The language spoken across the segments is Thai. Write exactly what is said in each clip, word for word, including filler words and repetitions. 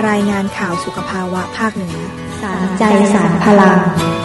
รายงานข่าวสุขภาวะภาคเหนือสารใจสารพลัง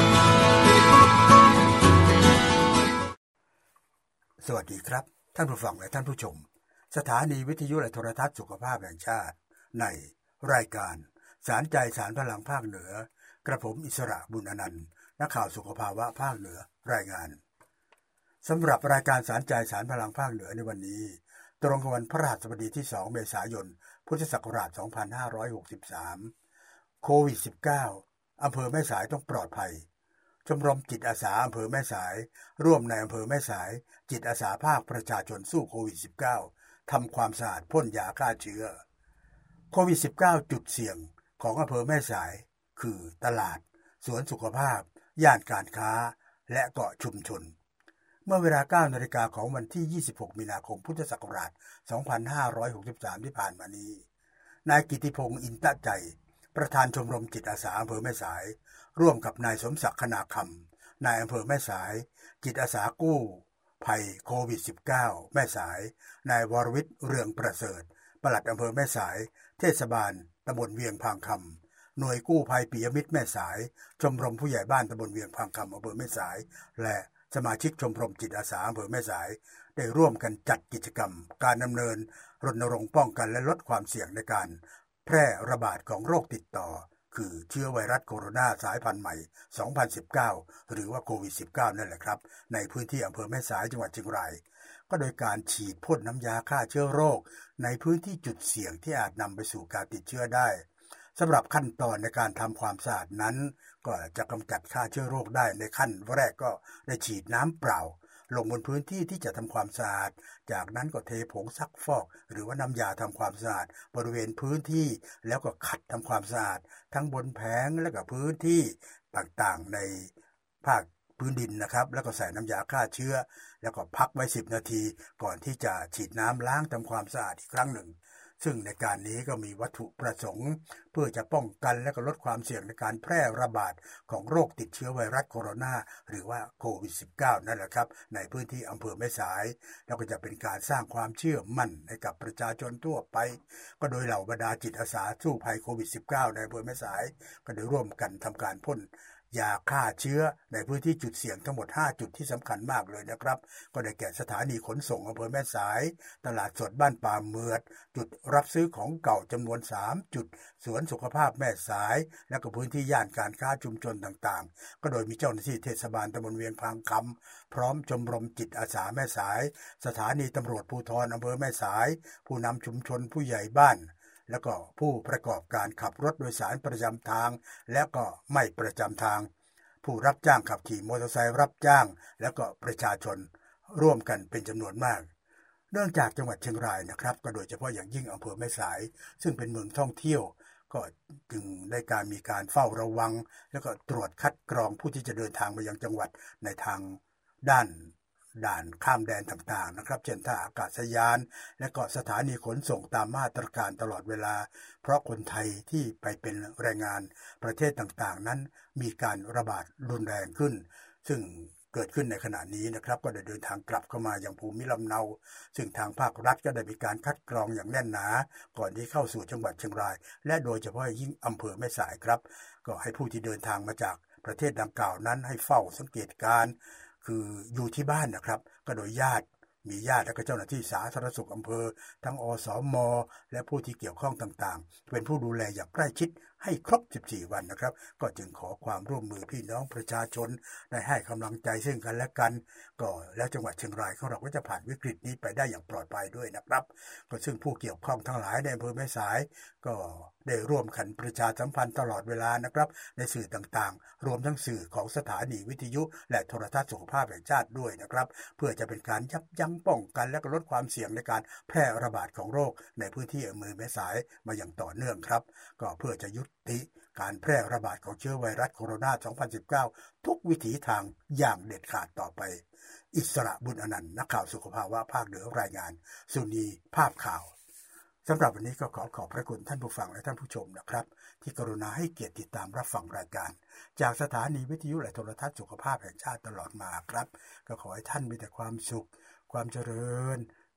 สวัสดีครับท่านผู้ฟังและท่านผู้ชมสถานีวิทยุและโทรทัศน์สุขภาพแห่งชาติในรายการสารใจสารพลังภาคเหนือกระผมอิสระบุญอนันต์นักข่าวสุขภาวะภาคเหนือรายงานสำหรับรายการสารใจสารพลังภาคเหนือในวันนี้ตรงกับวันพฤหัสบดีที่สองเมษายนพุทธศักราชสองพันห้าร้อยหกสิบสามโควิด สิบเก้า อำเภอแม่สายต้องปลอดภัยชมรมจิตอาสาอำเภอแม่สายร่วมในอำเภอแม่สายจิตอาสาภาคประชาชนสู้โควิด สิบเก้า ทำความสะอาดพ่นยาฆ่าเชื้อโควิด สิบเก้า จุดเสี่ยงของอำเภอแม่สายคือตลาดสวนสุขภาพย่านการค้าและเกาะชุมชนเมื่อเวลา เก้านาฬิกา นของวันที่ยี่สิบหกมีนาคมพุทธศักราชสองพันห้าร้อยหกสิบสามที่ผ่านมานี้นายกิติพงษ์อินตะใจประธานชมรมจิตอาสาอำเภอแม่สายร่วมกับนายสมศักดิ์คณาคำนายอำเภอแม่สายจิตอาสากู้ภัยโควิด สิบเก้า แม่สายนายวรวิทย์เรืองประเสริฐปลัดอำเภอแม่สายเทศบาลตำบลเวียงพางคำหน่วยกู้ภัยปิยมิตรแม่สายชมรมผู้ใหญ่บ้านตำบลเวียงพางคำอำเภอแม่สายและสมาชิกชมรมจิตอาสาอำเภอแม่สายได้ร่วมกันจัดกิจกรรมการดำเนินรณรงค์ป้องกันและลดความเสี่ยงในการแพร่ระบาดของโรคติดต่อคือเชื้อไวรัสโคโรนาสายพันธุ์ใหม่สองพันสิบเก้าหรือว่าโควิด สิบเก้า นั่นแหละครับในพื้นที่อำเภอแม่สายจังหวัดเชียงรายก็โดยการฉีดพ่นน้ำยาฆ่าเชื้อโรคในพื้นที่จุดเสี่ยงที่อาจนำไปสู่การติดเชื้อได้สำหรับขั้นตอนในการทำความสะอาดนั้นก็จะกำจัดฆ่าเชื้อโรคได้ในขั้นแรกก็ได้ฉีดน้ำเปล่าลงบนพื้นที่ที่จะทำความสะอาดจากนั้นก็เทผงซักฟอกหรือว่าน้ำยาทำความสะอาดบริเวณพื้นที่แล้วก็ขัดทำความสะอาดทั้งบนแผงและก็พื้นที่ต่างๆในภาคพื้นดินนะครับแล้วก็ใส่น้ำยาฆ่าเชื้อแล้วก็พักไว้สิบนาทีก่อนที่จะฉีดน้ำล้างทำความสะอาดอีกครั้งหนึ่งซึ่งในการนี้ก็มีวัตถุประสงค์เพื่อจะป้องกันและก็ลดความเสี่ยงในการแพร่ระบาดของโรคติดเชื้อไวรัสโคโรนาหรือว่าโควิด สิบเก้า นั่นแหละครับในพื้นที่อำเภอแม่สายแล้วก็จะเป็นการสร้างความเชื่อมั่นให้กับประชาชนทั่วไปก็โดยเหล่าบรรดาจิตอาสาสู้ภัยโควิด สิบเก้า ในอำเภอแม่สายก็ได้ร่วมกันทำการพ่นยาฆ่าเชื้อในพื้นที่จุดเสี่ยงทั้งหมดห้าจุดที่สำคัญมากเลยนะครับก็ได้แก่สถานีขนส่งอำเภอแม่สายตลาดสดบ้านป่าเมือดจุดรับซื้อของเก่าจำนวนสามจุดสวนสุขภาพแม่สายและก็พื้นที่ย่านการค้าชุมชนต่างๆก็โดยมีเจ้าหน้าที่เทศบาลตำบลเวียงพางคำพร้อมชมรมจิตอาสาแม่สายสถานีตำรวจภูธรอำเภอแม่สายผู้นำชุมชนผู้ใหญ่บ้านแล้วก็ผู้ประกอบการขับรถโดยสารประจำทางและก็ไม่ประจำทางผู้รับจ้างขับขี่มอเตอร์ไซค์รับจ้างแล้วก็ประชาชนร่วมกันเป็นจำนวนมากเนื่องจากจังหวัดเชียงรายนะครับก็โดยเฉพาะอย่างยิ่งอำเภอแม่สายซึ่งเป็นเมืองท่องเที่ยวก็จึงได้การมีการเฝ้าระวังแล้วก็ตรวจคัดกรองผู้ที่จะเดินทางมายังจังหวัดในทางด้านด่านข้ามแดนต่างๆนะครับเช่นท่าอากาศยานและก็สถานีขนส่งตามมาตรการตลอดเวลาเพราะคนไทยที่ไปเป็นแรงงานประเทศต่างๆนั้นมีการระบาดรุนแรงขึ้นซึ่งเกิดขึ้นในขณะนี้นะครับก็ได้เดินทางกลับเข้ามาอย่างภูมิลำเนาซึ่งทางภาครัฐก็ได้มีการคัดกรองอย่างแน่นหนาก่อนที่เข้าสู่จังหวัดเชียงรายและโดยเฉพาะยิ่งอำเภอแม่สายครับก็ให้ผู้ที่เดินทางมาจากประเทศดังกล่าวนั้นให้เฝ้าสังเกตการณ์คืออยู่ที่บ้านนะครับก็โดยญาติมีญาติและก็เจ้าหน้าที่สาธารณสุขอำเภอทั้งอสม.และผู้ที่เกี่ยวข้องต่างๆเป็นผู้ดูแลอย่างใกล้ชิดให้ครบสิบสี่วันนะครับก็จึงขอความร่วมมือพี่น้องประชาชนได้ให้กำลังใจซึ่งกันและกันก็แล้วจังหวัดเชียงรายของเราก็จะผ่านวิกฤตนี้ไปได้อย่างปลอดภัยด้วยนะครับก็ซึ่งผู้เกี่ยวข้องทั้งหลายในอำเภอแม่สายก็ได้ร่วมกันประชาสัมพันธ์ตลอดเวลานะครับในสื่อต่างๆรวมทั้งสื่อของสถานีวิทยุและโทรทัศน์สุขภาพแห่งชาติด้วยนะครับเพื่อจะเป็นการยับยั้งป้องกันและลดความเสี่ยงในการแพร่ระบาดของโรคในพื้นที่อำเภอแม่สายมาอย่างต่อเนื่องครับก็เพื่อจะยุติการแพร่ระบาดของเชื้อไวรัสโคโรนาสองพันสิบเก้าทุกวิถีทางอย่างเด็ดขาดต่อไปอิสระบุญอนันต์นักข่าวสุขภาวะภาคเหนือรายงานสุนีภาพข่าวสำหรับวันนี้ก็ขอขอบพระคุณท่านผู้ฟังและท่านผู้ชมนะครับที่กรุณาให้เกียรติติดตามรับฟังรายการจากสถานีวิทยุและโทรทัศน์สุขภาพแห่งชาติตลอดมาครับก็ขอให้ท่านมีแต่ความสุขความเจริญ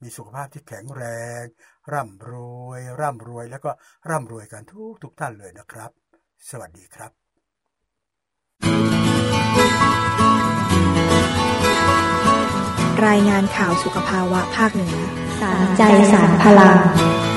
มีสุขภาพที่แข็งแรงร่ำรวยร่ำรวยแล้วก็ร่ำรวยกันทุกทุกท่านเลยนะครับสวัสดีครับรายงานข่าวสุขภาวะภาคเหนือสารใจสารพลัง